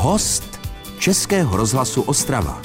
Host Českého rozhlasu Ostrava.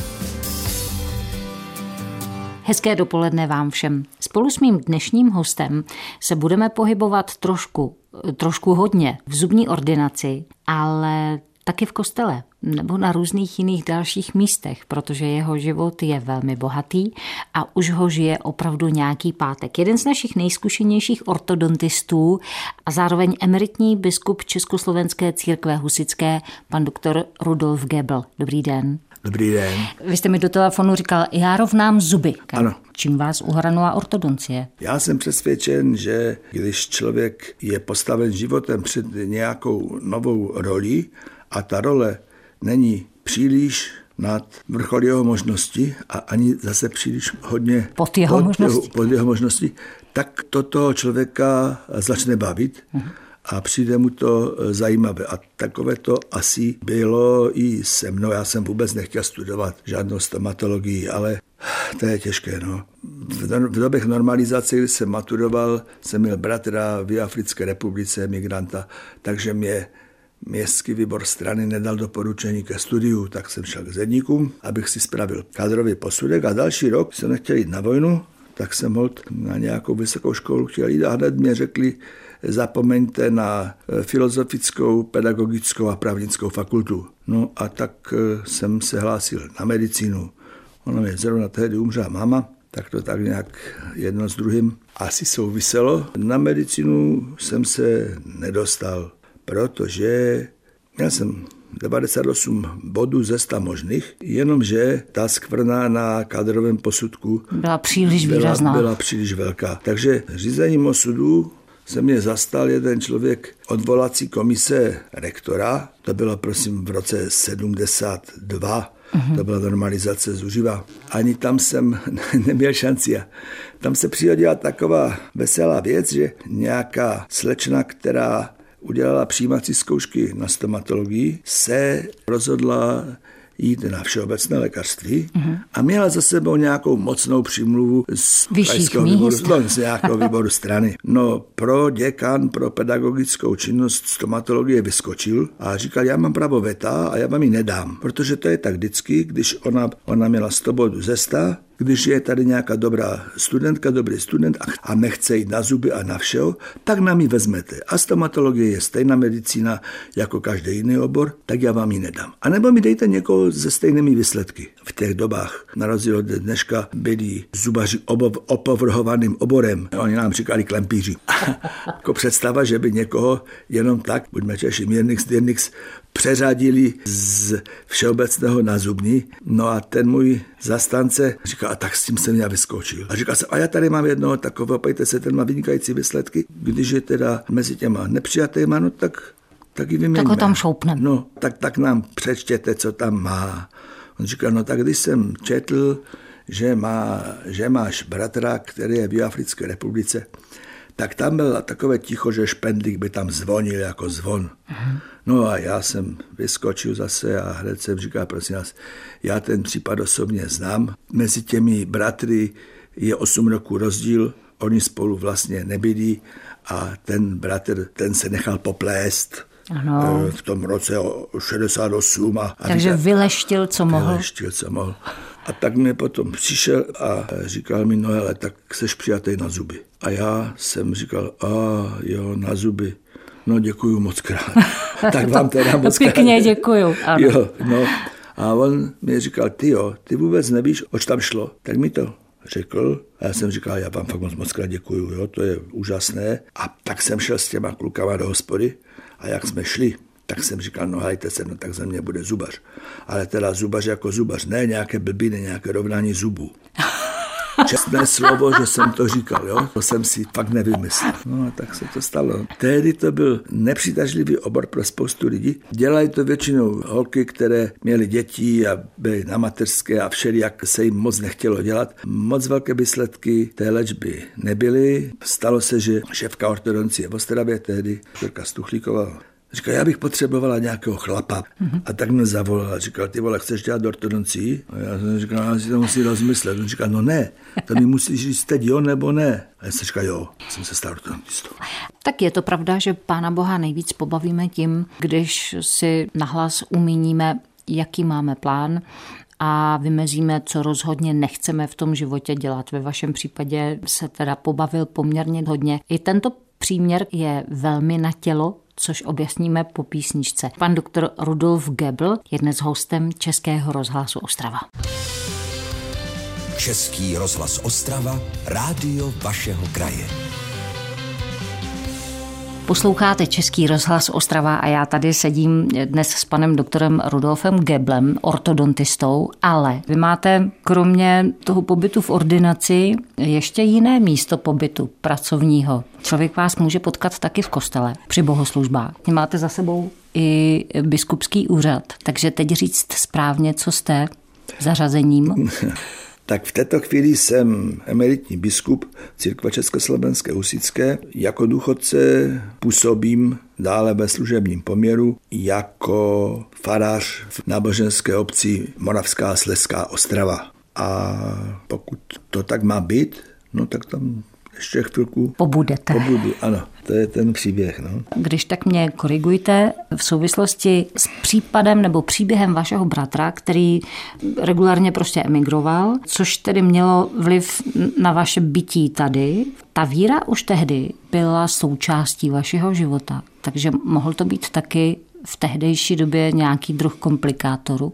Hezké dopoledne vám všem. Spolu s mým dnešním hostem se budeme pohybovat trošku hodně v zubní ordinaci, ale taky v kostele nebo na různých jiných dalších místech, protože jeho život je velmi bohatý a už ho žije opravdu nějaký pátek. Jeden z našich nejzkušenějších ortodontistů a zároveň emeritní biskup Československé církve husitské, pan doktor Rudolf Gebel. Dobrý den. Dobrý den. Vy jste mi do telefonu říkal, já rovnám zuby. Ano. Čím vás uhranula ortodoncie? Já jsem přesvědčen, že když člověk je postaven životem před nějakou novou roli a ta role není příliš nad vrchol jeho možnosti a ani zase příliš hodně pod jeho možnosti, tak to toho člověka začne bavit. A přijde mu to zajímavé. A takové to asi bylo i se mnou. Já jsem vůbec nechtěl studovat žádnou stomatologii, ale to je těžké. No. V době normalizace, kdy jsem maturoval, jsem měl bratra v Africké republice, emigranta, takže mě městský výbor strany nedal doporučení ke studiu, tak jsem šel k zedníkům, abych si spravil kádrový posudek a další rok jsem nechtěl jít na vojnu, tak jsem holt na nějakou vysokou školu chtěl jít a hned mě řekli, zapomeňte na filozofickou, pedagogickou a právnickou fakultu. No a tak jsem se hlásil na medicínu. Ona mě zrovna tehdy umřela máma, tak to tak nějak jedno s druhým asi souviselo. Na medicínu jsem se nedostal, protože měl jsem 98 bodů ze 100 možných, jenomže ta skvrna na kádrovém posudku byla příliš výrazná. Byla příliš velká. Takže řízením osudu se mě zastal jeden člověk odvolací komise rektora, to bylo prosím v roce 72, to byla normalizace zuživa. Ani tam jsem neměl šanci. Tam se přihodila taková veselá věc, že nějaká slečna, která udělala přijímací zkoušky na stomatologii, se rozhodla jít na všeobecné lékařství a měla za sebou nějakou mocnou přímluvu z nějakého výboru strany. No pro děkan, pro pedagogickou činnost stomatologie vyskočil a říkal, já mám právo veta a já vám ji nedám, protože to je tak vždycky, když ona měla 100 bodů ze 100, když je tady nějaká dobrá studentka, dobrý student a nechce jít na zuby a na všeho, tak nám ji vezmete. A stomatologie je stejná medicína jako každý jiný obor, tak já vám ji nedám. A nebo mi dejte někoho se stejnými výsledky. V těch dobách, na rozdíl od dneška, byli zubaři opovrhovaným oborem. Oni nám říkali klempíři. Jako představa, že by někoho jenom tak, buďme Češi, mírnix, přeřadili z všeobecného na zubní. No a ten můj zastánce říkal, a tak s tím jsem já vyskočil. A říkal jsem, a já tady mám jednoho takového, pojďte se, ten má vynikající výsledky. Když je teda mezi těma nepřijatýma, no tak ji vyměňme. Tak ho tam šoupneme. No, tak nám přečtěte, co tam má. On říkal, no tak když jsem četl, že máš bratra, který je v Africké republice, tak tam byl takové ticho, že špendlík by tam zvonil jako zvon. No a já jsem vyskočil zase a hned jsem říkal, prosím vás, já ten případ osobně znám. Mezi těmi bratry je 8 roků rozdíl, oni spolu vlastně nebydlí a ten bratr, ten se nechal poplést. Ano. V tom roce 68. Takže vyleštil, co mohl. A tak mě potom přišel a říkal mi, no hele, tak seš přijatý na zuby. A já jsem říkal, jo, na zuby. No děkuju moc krát. Tak vám teda moc krát. Pěkně děkuju. Ano. Jo, no. A on mi říkal, ty vůbec nevíš, oč tam šlo. Tak mi to řekl. A já jsem říkal, já vám fakt moc krát děkuju, jo, to je úžasné. A tak jsem šel s těma klukama do hospody a jak jsme šli, tak jsem říkal, no hejte se, no tak ze mě bude zubař. Ale teda zubař jako zubař, ne nějaké blbiny, nějaké rovnání zubů. Čestné slovo, že jsem to říkal, jo? To jsem si fakt nevymyslel. No a tak se to stalo. Tehdy to byl nepřitažlivý obor pro spoustu lidí. Dělají to většinou holky, které měly děti a byly na mateřské a všelijak se jim moc nechtělo dělat. Moc velké výsledky té léčby nebyly. Stalo se, že šéfka ortodoncie v Ostravě tehdy, Jirka Stuchlíková, Říkal, já bych potřebovala nějakého chlapa. A tak mě zavolala. Říkal, ty vole, chceš dělat ortodoncii? A já jsem říkal, já si to musím rozmyslet. On říkal, no ne, to mi musíš říct teď jo nebo ne. A já jsem říkal, jo, jsem se stal ortodontistou. Tak je to pravda, že Pána Boha nejvíc pobavíme tím, když si nahlas umíníme, jaký máme plán a vymezíme, co rozhodně nechceme v tom životě dělat. Ve vašem případě se teda pobavil poměrně hodně. I tento příměr je velmi na tělo, což objasníme po písničce. Pan doktor Rudolf Gebl je dnes hostem Českého rozhlasu Ostrava. Český rozhlas Ostrava, rádio vašeho kraje. Posloucháte Český rozhlas Ostrava a já tady sedím dnes s panem doktorem Rudolfem Geblem, ortodontistou, ale vy máte kromě toho pobytu v ordinaci ještě jiné místo pobytu pracovního. Člověk vás může potkat taky v kostele při bohoslužbách. Máte za sebou i biskupský úřad, takže teď říct správně, co jste zařazením. Tak v této chvíli jsem emeritní biskup Církve Československé husitské. Jako důchodce působím dále ve služebním poměru jako farář v náboženské obci Moravská a Slezská Ostrava. A pokud to tak má být, no tak tam ještě chvilku pobudu, ano. To je ten příběh. No. Když tak mě korigujte v souvislosti s případem nebo příběhem vašeho bratra, který regulárně prostě emigroval, což tedy mělo vliv na vaše bytí tady. Ta víra už tehdy byla součástí vašeho života, takže mohl to být taky v tehdejší době nějaký druh komplikátoru?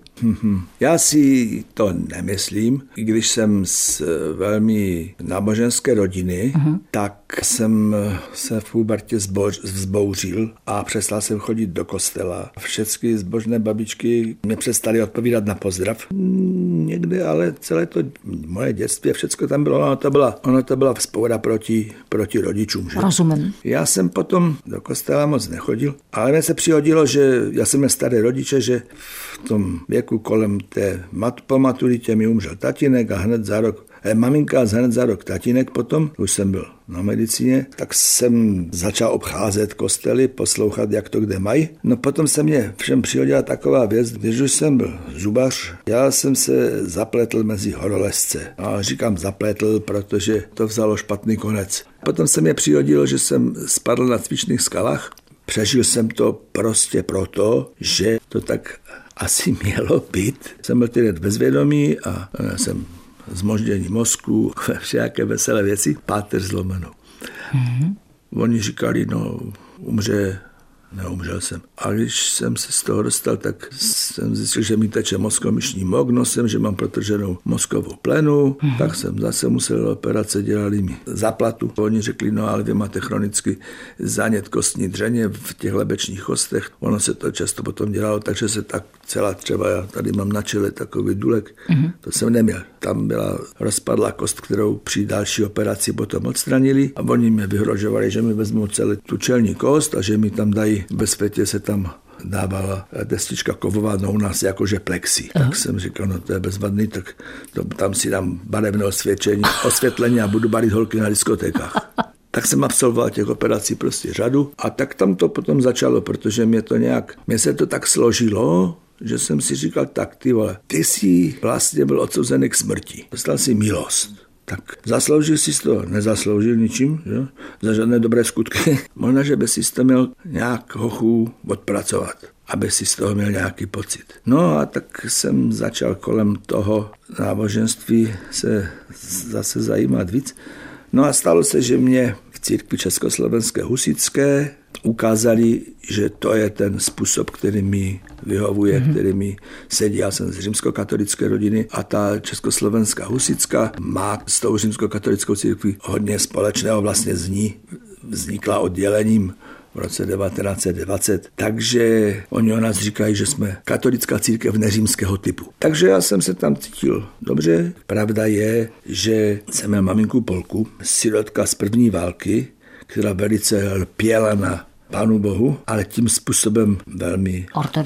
Já si to nemyslím. I když jsem z velmi náboženské rodiny, tak jsem se v pubertě vzbouřil a přestal jsem chodit do kostela. Všechny zbožné babičky mě přestaly odpovídat na pozdrav. Někde ale celé to moje dětství, všechno tam bylo, ono to byla vzpoura proti rodičům. Že? Rozumím. Já jsem potom do kostela moc nechodil, ale mně se přihodilo, že já jsem měl staré rodiče, že v tom věku kolem po maturitě mi umřel tatínek a hned za rok maminka a hned za rok tatínek potom, už jsem byl na medicíně, tak jsem začal obcházet kostely, poslouchat, jak to kde mají. No potom se mě všem přihodila taková věc, když už jsem byl zubař, já jsem se zapletl mezi horolezce. A říkám zapletl, protože to vzalo špatný konec. Potom se mě přihodilo, že jsem spadl na cvičných skalách. Přežil jsem to prostě proto, že to tak asi mělo být. Jsem byl tedy bezvědomý a jsem zmoždění mozku, všelijaké veselé věci, páteř zlomenou. Oni říkali, no umře, neumřel jsem. A když jsem se z toho dostal, tak jsem zjistil, že mi teče mozkomyšní mok nosem, že mám protrženou mozkovou plenu, tak jsem zase musel operace, dělali mi záplatu. Oni řekli, no ale vy máte chronicky zánět kostní dřeně v těch lebečních kostech. Ono se to často potom dělalo, takže se tak celá třeba, já tady mám na čele takový důlek, to jsem neměl. Tam byla rozpadlá kost, kterou při další operaci potom odstranili a oni mě vyhrožovali, že mi vezmou celou tu čelní kost a že mi tam dají, ve světě se tam dávala destička kovová, no u nás jakože plexi. Tak jsem říkal, no to je bezvadný, tak tam si dám barevné osvětlení a budu balit holky na diskotékách. Tak jsem absolvoval těch operací prostě řadu a tak tam to potom začalo, protože mě se to tak složilo, že jsem si říkal, tak ty vole, ty jsi vlastně byl odsouzený k smrti. Dostal si milost. Tak zasloužil jsi to, nezasloužil ničím, že? Za žádné dobré skutky. Možná, že by si to měl nějak hochu odpracovat, aby si z toho měl nějaký pocit. No a tak jsem začal kolem toho náboženství se zase zajímat víc. No a stalo se, že mě v církvi Československé husitské ukázali, že to je ten způsob, který mi vyhovuje, který mi sedí. Já jsem z římskokatolické rodiny a ta československá husitská má s tou římskokatolickou církví hodně společného, vlastně z ní vznikla oddělením v roce 1920. Takže oni o nás říkají, že jsme katolická církev neřímského typu. Takže já jsem se tam cítil dobře. Pravda je, že jsem měl maminku Polku, sirotka z první války, která velice lpěla na Pánu Bohu, ale tím způsobem velmi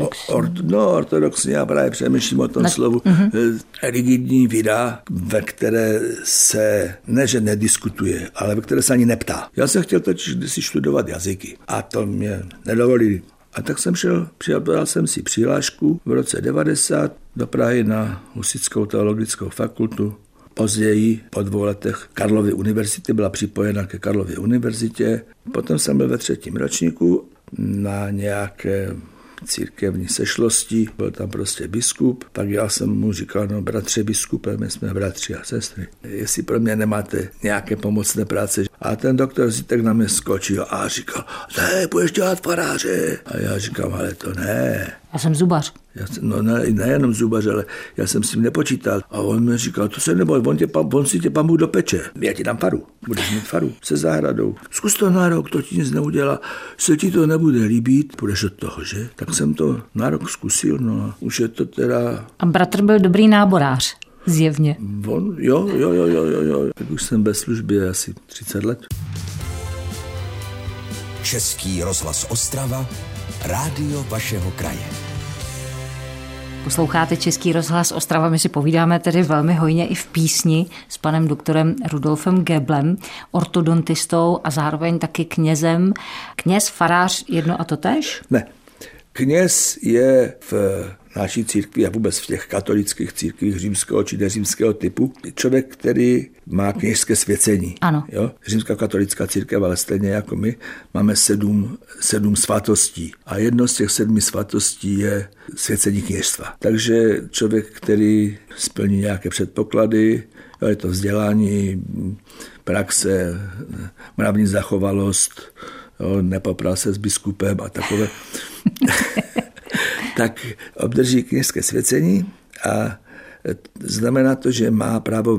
ortodoxní, já právě přemýšlím o tom slovu, rigidní víra, ve které se ne, že nediskutuje, ale ve které se ani neptá. Já jsem chtěl totiž kdysi studovat jazyky a to mě nedovolili. A tak jsem podal jsem si přihlášku v roce 90 do Prahy na Husitskou teologickou fakultu. Později, po 2 letech, Karlovy univerzity byla připojena ke Karlově univerzitě. Potom jsem byl ve 3. ročníku na nějaké církevní sešlosti, byl tam prostě biskup, tak já jsem mu říkal, no bratře biskupe, my jsme bratři a sestry, jestli pro mě nemáte nějaké pomocné práce. A ten doktor Zitek na mě skočil a říkal, ne, budeš dělat faráře. A já říkám, ale to ne. Já jsem zubař. Nejenom zubař, ale já jsem s tím nepočítal. A on mi říkal, to se neboj, on si tě Pán Bůh dopeče. Já ti dám faru, budeš mít faru se zahradou. Zkus to na rok, to ti nic neudělá. Se ti to nebude líbit, půjdeš od toho, že? Tak jsem to na rok zkusil, no a už je to teda... A bratr byl dobrý náborář, zjevně. Jo. Tak už jsem bez služby asi 30 let. Český rozhlas Ostrava, rádio vašeho kraje. Posloucháte Český rozhlas Ostrava, my si povídáme tedy velmi hojně i v písni s panem doktorem Rudolfem Geblem, ortodontistou a zároveň taky knězem. Kněz, farář, jedno a totéž? Ne. Kněz je v naší církvi a vůbec v těch katolických církvích římského či neřímského typu člověk, který má kněžské svěcení. Ano. Jo? Římská katolická církev, ale stejně jako my, máme 7 svatostí. A jedno z těch 7 svatostí je svěcení kněžstva. Takže člověk, který splní nějaké předpoklady, je to vzdělání, praxe, mravní zachovalost, nepopral se s biskupem a takové, tak obdrží kněžské svěcení a znamená to, že má právo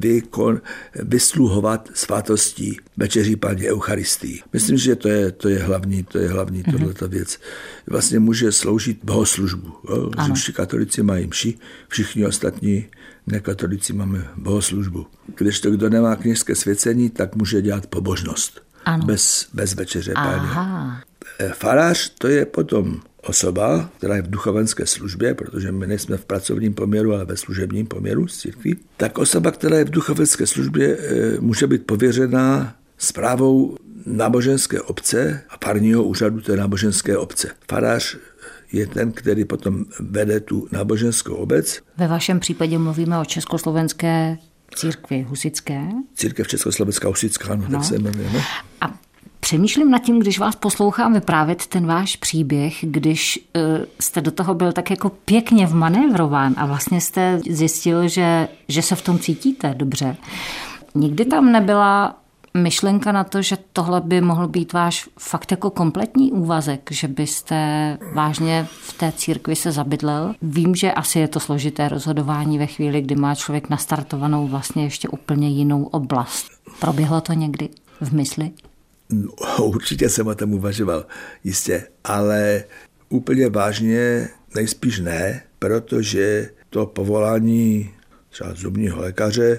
vysluhovat svátostí večeří Páně Eucharistii. Myslím, že to je hlavní tohleto věc. Vlastně může sloužit bohoslužbu. Římští katolici mají mši, všichni ostatní nekatolici máme bohoslužbu. Když to kdo nemá kněžské svěcení, tak může dělat pobožnost. Ano. Bez večeře Páně. Farář to je potom osoba, která je v duchovenské službě, protože my nejsme v pracovním poměru, ale ve služebním poměru s církví. Tak osoba, která je v duchovenské službě, může být pověřená správou náboženské obce a farního úřadu té náboženské obce. Farář je ten, který potom vede tu náboženskou obec. Ve vašem případě mluvíme o československé církvi husitské. Církev Československá husitská, tak se jmenuje. No. A přemýšlím nad tím, když vás poslouchám vyprávět ten váš příběh, když jste do toho byl tak jako pěkně vmanévrován a vlastně jste zjistil, že se v tom cítíte dobře. Nikdy tam nebyla myšlenka na to, že tohle by mohl být váš fakt jako kompletní úvazek, že byste vážně v té církvi se zabydlel? Vím, že asi je to složité rozhodování ve chvíli, kdy má člověk nastartovanou vlastně ještě úplně jinou oblast. Proběhlo to někdy v mysli? No, určitě jsem o tom uvažoval, jistě, ale úplně vážně nejspíš ne, protože to povolání třeba zubního lékaře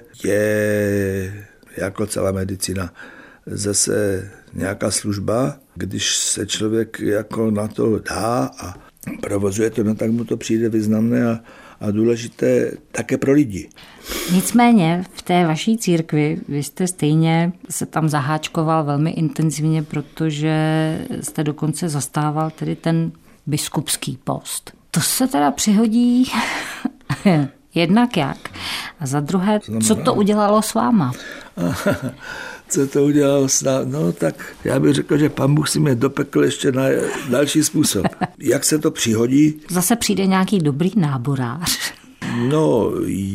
je jako celá medicína zase nějaká služba, když se člověk jako na to dá a provozuje to, no tak mu to přijde významné a důležité také pro lidi. Nicméně v té vaší církvi vy jste stejně se tam zaháčkoval velmi intenzivně, protože jste dokonce zastával tedy ten biskupský post. To se teda přihodí jednak jak? A za druhé, co to udělalo s váma? Co to udělalo s námi? No tak já bych řekl, že Pán Bůh si mě dopekl ještě na další způsob. Jak se to přihodí? Zase přijde nějaký dobrý náborář. No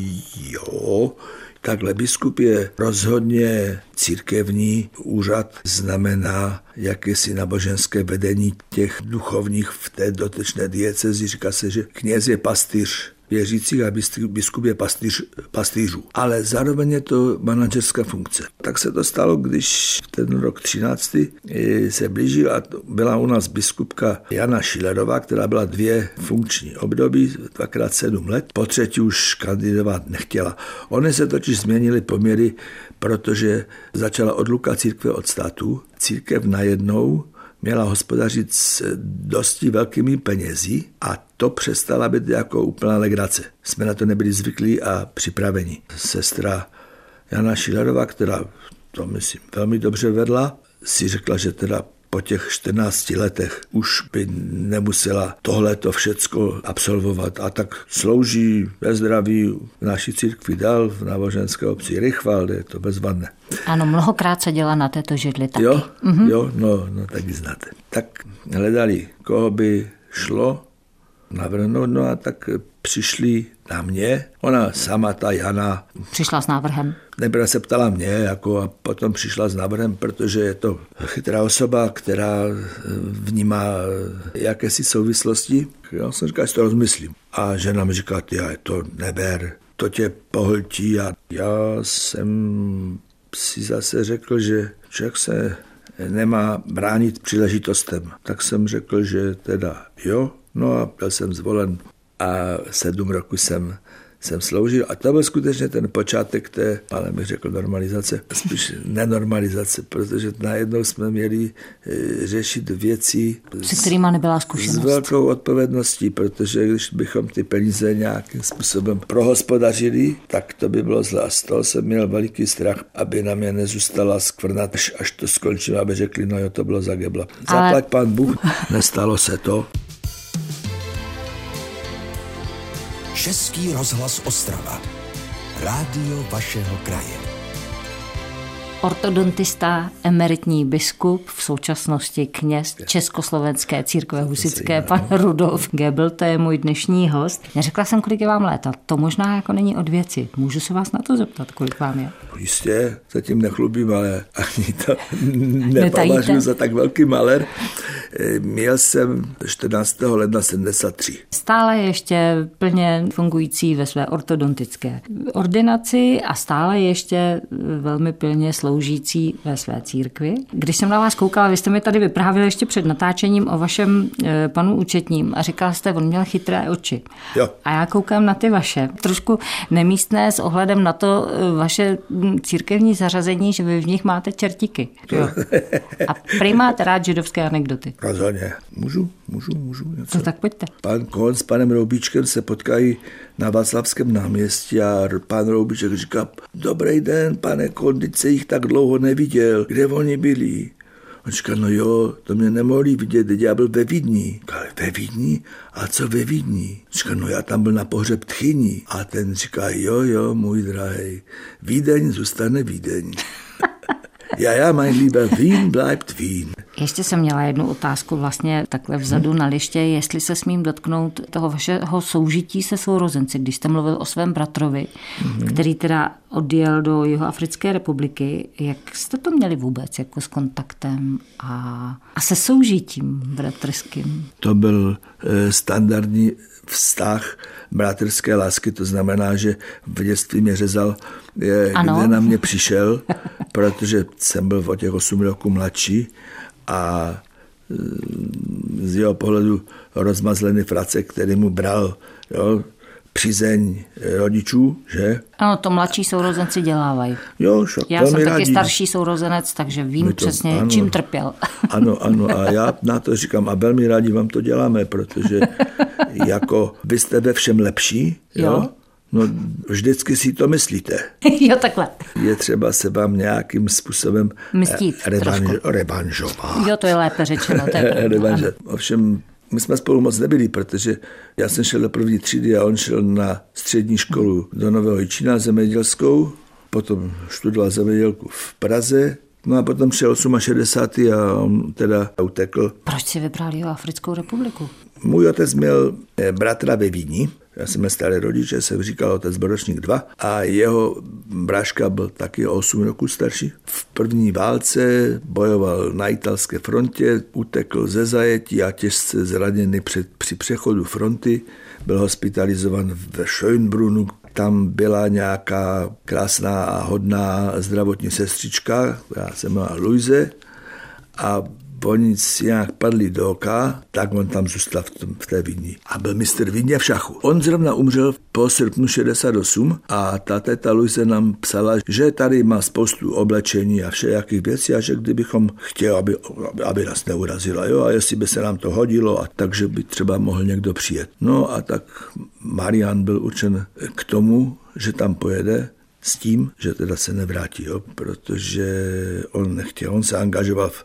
jo, takhle biskup je rozhodně církevní úřad, znamená jakési náboženské vedení těch duchovních v té dotečné diecezi. Říká se, že kněz je pastýř věřících a biskup je pastýřů. Ale zároveň je to manažerská funkce. Tak se to stalo, když ten rok 13. se blížil a byla u nás biskupka Jana Šilerová, která byla 2 funkční období, 2x7 let. Po 3. už kandidovat nechtěla. Ony se totiž změnily poměry, protože začala odluka církve od státu. Církev najednou měla hospodařit s dosti velkými penězi a to přestala být jako úplná legrace. Jsme na to nebyli zvyklí a připraveni. Sestra Jana Šilerová, která to myslím velmi dobře vedla, si řekla, že teda po těch 14 letech už by nemusela tohleto všecko absolvovat. A tak slouží ve zdraví v naší církvi dál, v náboženské obci Rychvald, je to bezvadné. Ano, mnohokrát se dělá na této židli taky. Jo, no tak ji znáte. Tak hledali, koho by šlo navrhnout, no a tak přišli na mě. Ona sama, ta Jana... Přišla s návrhem? Nejprve se ptala mě, a potom přišla s návrhem, protože je to chytrá osoba, která vnímá jakési souvislosti. Já jsem říkal, že to rozmyslím. A žena mi říká, ty to neber, to tě pohltí. A já jsem si zase řekl, že člověk se nemá bránit příležitostem. Tak jsem řekl, že teda jo, no a byl jsem zvolen a 7 roků jsem sloužil a to byl skutečně ten počátek té, ale bych řekl normalizace, spíš nenormalizace, protože najednou jsme měli řešit věci, se kterými nebyla zkušenost. S velkou odpovědností, protože když bychom ty peníze nějakým způsobem prohospodařili, tak to by bylo zlé. Z toho jsem měl veliký strach, aby na mě nezůstala skvrnat, až to skončilo, aby řekli, no jo, to bylo za gebla. Zaplať pán Bůh, nestalo se to. Český rozhlas Ostrava. Rádio vašeho kraje. Ortodontista, emeritní biskup, v současnosti kněz Československé církve husitské, pan Rudolf Gebl, to je můj dnešní host. Neřekla jsem, kolik je vám let, a to možná jako není od věci. Můžu se vás na to zeptat, kolik vám je? Jistě, zatím nechlubím, ale ani to nepovažuji za tak velký malér. Měl jsem 14. ledna 73. Stále ještě plně fungující ve své ortodontické ordinaci a stále ještě velmi plně sloužící ve své církvi. Když jsem na vás koukala, vy jste mi tady vyprávěli ještě před natáčením o vašem panu účetním a říkala jste, on měl chytré oči. Jo. A já koukám na ty vaše. Trošku nemístné s ohledem na to vaše církevní zařazení, že vy v nich máte čertíky. Jo. A prý máte rád židovské anekdoty. Rozhodně. Můžu. Něco. No tak pojďte. Pan Kohn s panem Roubíčkem se potkají na Václavském náměstí a pan Roubíček říká, dobrý den, pane Kohn, teď se jich tak dlouho neviděl, kde oni byli? On říká, no jo, to mě nemohli vidět, teď já byl ve Vídni. Říká, ve Vídni? A co ve Vídni? Říká, no já tam byl na pohřeb tchyni. A ten říká, jo, můj drahý, Vídeň zůstane Vídeň. Ja, mein lieber, Wien bleibt Wien. Ještě jsem měla jednu otázku vlastně takhle vzadu na liště, jestli se smím dotknout toho vašeho soužití se sourozenci, když jste mluvil o svém bratrovi, který teda odjel do Jihoafrické republiky. Jak jste to měli vůbec jako s kontaktem a se soužitím bratrským? To byl standardní vztah bratrské lásky, to znamená, že v dětství mě řezal, kde na mě přišel, protože jsem byl o těch 8 roků mladší a z jeho pohledu rozmazlený fracek, který mu bral přízeň rodičů, že? Ano, to mladší sourozenci dělávají. Jo, já jsem taky starší sourozenec, takže vím přesně, ano, čím trpěl. Ano, a já na to říkám, a velmi rádi vám to děláme, protože jako vy jste ve všem lepší, jo? No vždycky si to myslíte. Jo, takhle. Je třeba se vám nějakým způsobem revanžovat. Jo, to je lépe řečeno. Ovšem, my jsme spolu moc nebyli, protože já jsem šel do první třídy a on šel na střední školu do Nového Jičína zemědělskou, potom studoval zemědělku v Praze, no a potom šel 68. a on teda utekl. Proč si vybral Jihoafrickou republiku? Můj otec měl bratra ve Vídni, já jsem měl staré rodiče, jsem říkal otec Boročník 2 a jeho bráška byl taky 8 roků starší. V první válce bojoval na italské frontě, utekl ze zajetí a těžce zraněný při přechodu fronty, byl hospitalizovan ve Schönbrunnu. Tam byla nějaká krásná a hodná zdravotní sestřička, která se jmenovala Luise, a oni si nějak padli do oka, tak on tam zůstal v té Vídni. A byl mistr Vídně v šachu. On zrovna umřel po srpnu 68 a ta teta Luise nám psala, že tady má spoustu oblečení a všelijakých věcí a že kdybychom chtěli, aby nás neurazila, jo, a jestli by se nám to hodilo, a takže by třeba mohl někdo přijet. No a tak Marian byl určen k tomu, že tam pojede, s tím, že teda se nevrátí, jo, protože on nechtěl, on se angažoval v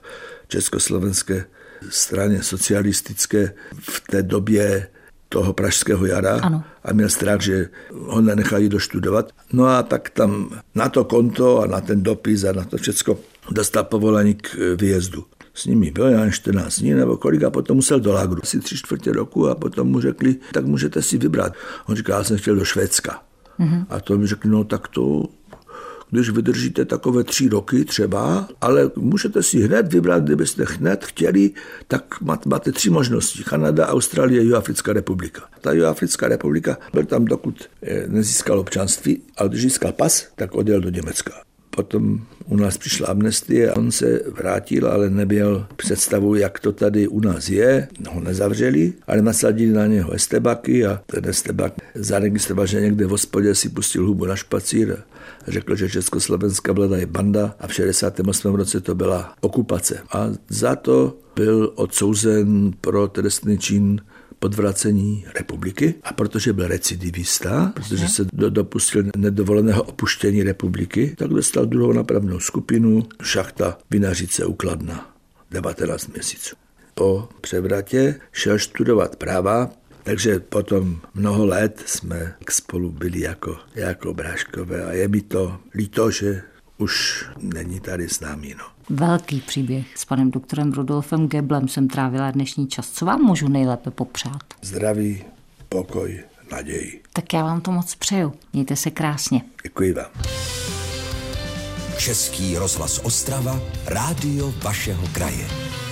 československé straně socialistické v té době toho pražského jara. Ano. A měl strach, že ho nenechají doštudovat. No a tak tam na to konto a na ten dopis a na to všecko dostal povolení k výjezdu. S nimi byl jen 14 dní nebo kolik a potom musel do lágru. Asi 3/4 roku a potom mu řekli, tak můžete si vybrat. On říkal, já jsem chtěl do Švédska. A to mi řekli, no tak to, když vydržíte takové 3 roky třeba, ale můžete si hned vybrat, kdybyste hned chtěli, tak máte 3 možnosti. Kanada, Austrálie, Jihoafrická republika. Ta Jihoafrická republika byl tam, dokud nezískal občanství, ale když získal pas, tak odjel do Německa. Potom u nás přišla amnestie a on se vrátil, ale neměl představu, jak to tady u nás je. Ho nezavřeli, ale nasadili na něho estebaky a ten estebak zaregistroval, že někde v hospodě si pustil hubu na špacír a řekl, že československá vláda je banda a v 68. roce to byla okupace. A za to byl odsouzen pro trestný čin podvracení republiky a protože byl recidivista, protože se dopustil nedovoleného opuštění republiky, tak dostal druhou napravnou skupinu šachta Vinařice u Kladna 19 měsíců. Po převratě šel studovat práva, takže potom mnoho let jsme spolu byli jako bráškové a je mi to líto, že už není tady s námi. No. Velký příběh. S panem doktorem Rudolfem Geblem jsem trávila dnešní čas. Co vám můžu nejlépe popřát? Zdraví, pokoj, naději. Tak já vám to moc přeju. Mějte se krásně. Děkuji vám. Český rozhlas Ostrava, rádio vašeho kraje.